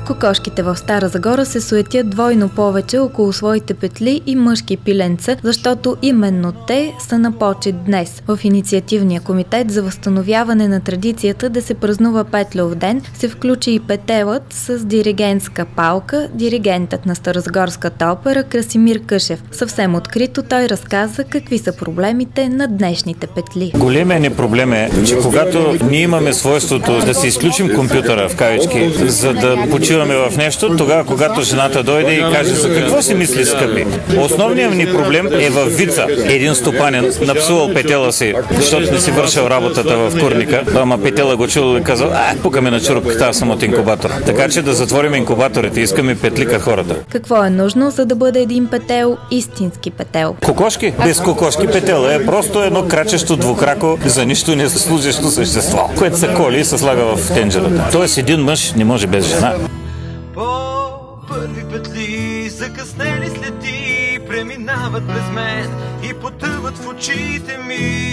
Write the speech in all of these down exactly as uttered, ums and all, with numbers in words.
Кокошките в Стара Загора се суетят двойно повече около своите петли и мъжки пиленца, защото именно те са на почет днес. В инициативния комитет за възстановяване на традицията да се празнува Петльов ден се включи и петелът с диригентска палка, диригентът на Старозагорската опера Красимир Къшев. Съвсем открито той разказа какви са проблемите на днешните петли. Големият ни проблем е, че когато ние имаме свойството да си изключим компютъра в кавички, за да почиваме в нещо, тогава когато жената дойде и каже за какво си мисли, скъпи. Основният ни проблем е във вица. Един стопанин напсувал петела си, защото не си вършил работата в курника, ама петела го чул и казал: а, пукаме на чурупката, аз съм от инкубатор. Така че да затворим инкубаторите, искаме петли като хората. Какво е нужно, за да бъде един петел истински петел? Кокошки? Без кокошки петела е просто едно крачещо двукрако, за нищо не служещо същество, което се коли и се слага в тенджерата. Тоест един мъж не може без жена. По първи петли, закъснели следи, преминават през мен и потъват в очите ми.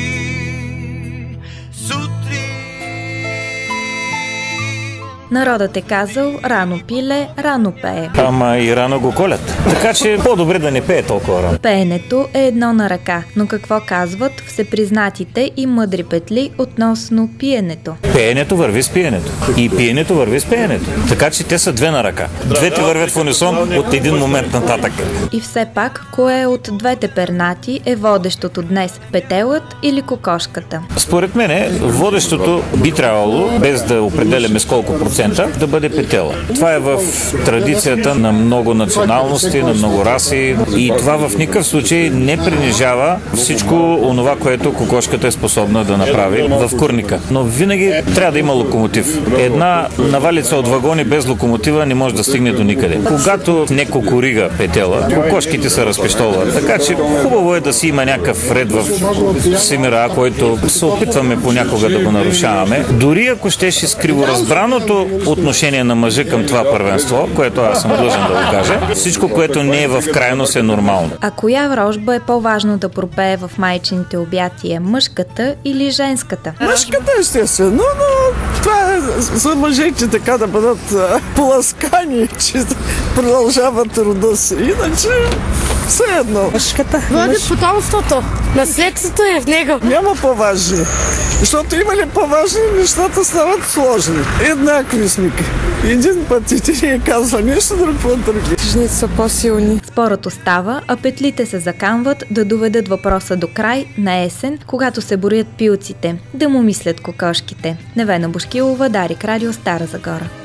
Сутрин. Народът е казал: рано пиле, рано пее. Ама и рано го колят. Така че по-добре да не пее толкова рано. Пеенето е едно на ръка, но какво казват всепризнатите и мъдри петли относно пиенето? Пеенето върви с пиенето. И пиенето върви с пеенето. Така че те са две на ръка. Двете вървят в унисон от един момент нататък. И все пак, кое от двете пернати е водещото днес? Петелът или кокошката? Според мен водещото би трябвало, без да определяме с колко процента, да бъде петела. Това е в традицията на много националности, на много раси и това в никакъв случай не принижава всичко онова, което кокошката е способна да направи в курника. Но винаги трябва да има локомотив. Една навалица от вагони без локомотива не може да стигне до никъде. Когато не кукурига петела, кокошките се разпещолват. Така че хубаво е да си има някакъв ред в всемира, който се опитваме понякога да го нарушаваме. Дори ако щеше с криворазбраното отношение на мъжа към това първенство, което аз съм длъжен да го кажа, всичко, което не е в крайност, е нормално. А коя врожба е по-важно да пропее в майчините обятия? Мъжката или женската? Мъжката, естествено, но това е за мъжете така да бъдат а, поласкани, че продължават рода си. Иначе все едно. Мъжката. Води потомството. Наследството е в него. Няма по-важни. Защото има ли по-важни, нещата стават сложни. Еднакви сме. Един път и ти ни казва нещо, друг път други. Жените са по-силни. Спорът остава, а петлите се заканват да доведат въпроса до край на есен, когато се броят пилците, да му мислят кокошките. Невена Бошкилова, Дарик Радио, Стара Загора.